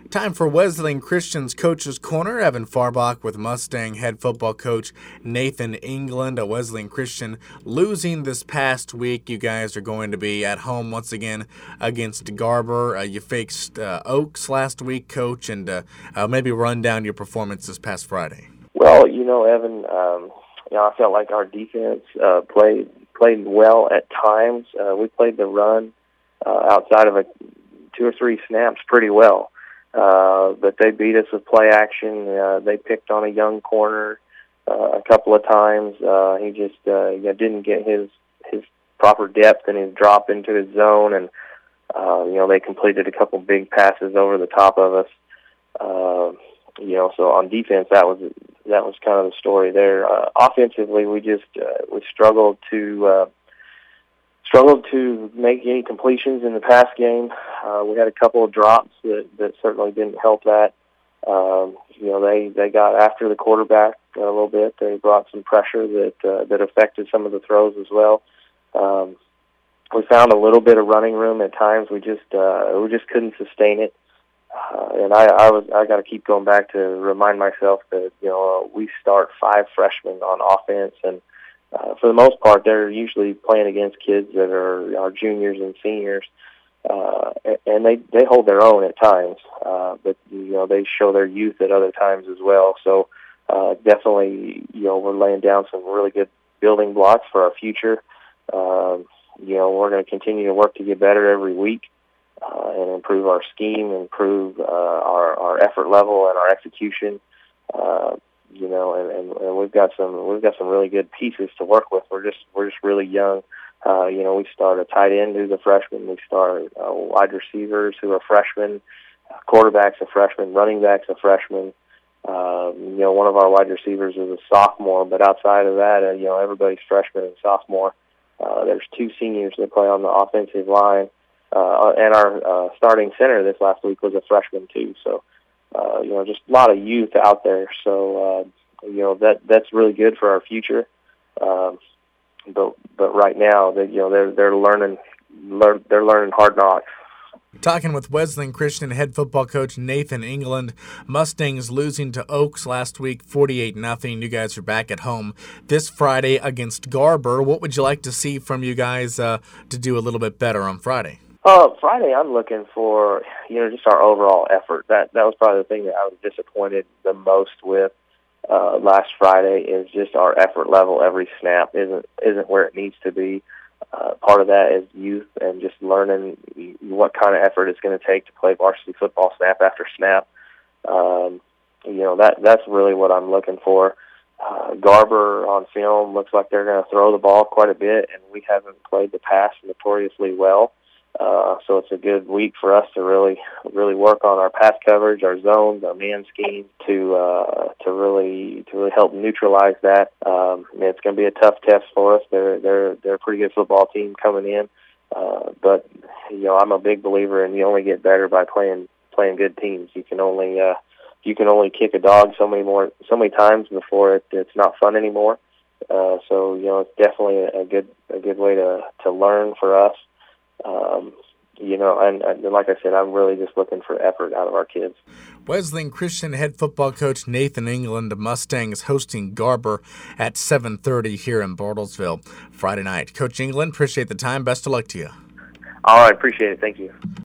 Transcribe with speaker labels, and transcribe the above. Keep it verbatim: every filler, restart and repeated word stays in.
Speaker 1: Time for Wesleyan Christian's Coach's Corner. Evan Farbach with Mustang head football coach Nathan England. A Wesleyan Christian losing this past week. You guys are going to be at home once again against Garber. Uh, you faced uh, Oaks last week, Coach, and uh, uh, maybe run down your performance this past Friday.
Speaker 2: Well, you know, Evan, um, you know, I felt like our defense uh, played played well at times. Uh, we played the run uh, outside of a two or three snaps pretty well. Uh, but they beat us with play action. Uh, they picked on a young corner uh, a couple of times. Uh, he just uh, you know, didn't get his his proper depth and his drop into his zone, and uh, you know they completed a couple big passes over the top of us. Uh, you know, so on defense, that was that was kind of the story there. Uh, offensively, we just uh, we struggled to. Uh, Struggled to make any completions in the pass game. Uh, we had a couple of drops that, that certainly didn't help that. Um, you know, they, they got after the quarterback a little bit. They brought some pressure that uh, that affected some of the throws as well. Um, we found a little bit of running room at times. We just uh, we just couldn't sustain it. Uh, and I, I was I got to keep going back to remind myself that you know uh, we start five freshmen on offense, and Uh, for the most part, they're usually playing against kids that are, are juniors and seniors, uh, and they, they hold their own at times. Uh, but you know they show their youth at other times as well. So uh, definitely, you know, we're laying down some really good building blocks for our future. Um, you know, we're going to continue to work to get better every week uh, and improve our scheme, improve uh, our our effort level and our execution. Uh, You know, and, and, and we've got some we've got some really good pieces to work with. We're just we're just really young. Uh, you know, we start a tight end who's a freshman. We start uh, wide receivers who are freshmen. Uh, quarterback's a freshman. Running back's a freshman. Uh, you know, one of our wide receivers is a sophomore. But outside of that, uh, you know, everybody's freshman and sophomore. Uh, there's two seniors that play on the offensive line, uh, and our uh, starting center this last week was a freshman too. So. Uh, you know, just a lot of youth out there. So, uh, you know, that that's really good for our future. Um, but but right now, that you know, they're they're learning learn they're learning hard knocks.
Speaker 1: Talking with Wesleyan Christian head football coach Nathan England. Mustangs losing to Oaks last week, forty-eight nothing. You guys are back at home this Friday against Garber. What would you like to see from you guys uh, to do a little bit better on Friday?
Speaker 2: Uh, Friday, I'm looking for, you know, just our overall effort. That that was probably the thing that I was disappointed the most with uh, last Friday is just our effort level every snap isn't isn't where it needs to be. Uh, part of that is youth and just learning what kind of effort it's going to take to play varsity football snap after snap. Um, you know, that that's really what I'm looking for. Uh, Garber on film looks like they're going to throw the ball quite a bit, and we haven't played the pass notoriously well. Uh, so it's a good week for us to really, really work on our pass coverage, our zones, our man scheme to uh, to really to really help neutralize that. Um, it's going to be a tough test for us. They're they're they're a pretty good football team coming in, uh, but you know I'm a big believer in you only get better by playing playing good teams. You can only uh, you can only kick a dog so many more so many times before it, it's not fun anymore. Uh, so you know it's definitely a good a good way to to learn for us. Um, you know, and, and like I said, I'm really just looking for effort out of our kids.
Speaker 1: Wesleyan Christian head football coach Nathan England. The Mustangs hosting Garber at seven thirty here in Bartlesville Friday night. Coach England, appreciate the time. Best of luck to you.
Speaker 2: All right, appreciate it. Thank you.